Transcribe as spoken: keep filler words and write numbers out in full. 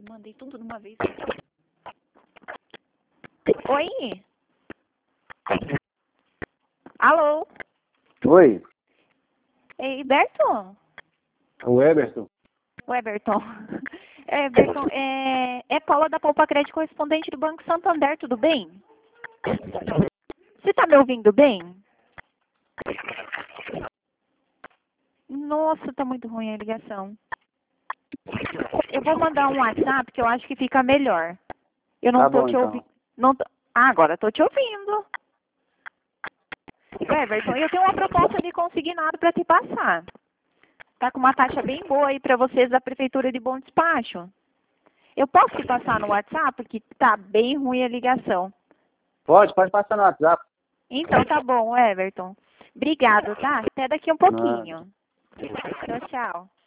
e mandei tudo de uma vez. Oi? Alô? Oi, É Berton? o Eberton. O Everton. É, Everton, é, é Paula da Poupa Crédito, correspondente do Banco Santander, tudo bem? Você tá me ouvindo bem? Nossa, tá muito ruim a ligação. Eu vou mandar um WhatsApp que eu acho que fica melhor. Eu não Tá tô bom, te então. ouvindo. Não tô... Ah, agora tô te ouvindo. Everton, eu tenho uma proposta de consignado para te passar. Tá com uma taxa bem boa aí para vocês da Prefeitura de Bom Despacho. Eu posso te passar no WhatsApp, porque tá bem ruim a ligação. Pode, pode passar no WhatsApp. Então tá bom, Everton. Obrigado, tá? Até daqui um Nada. pouquinho. Tchau, tchau.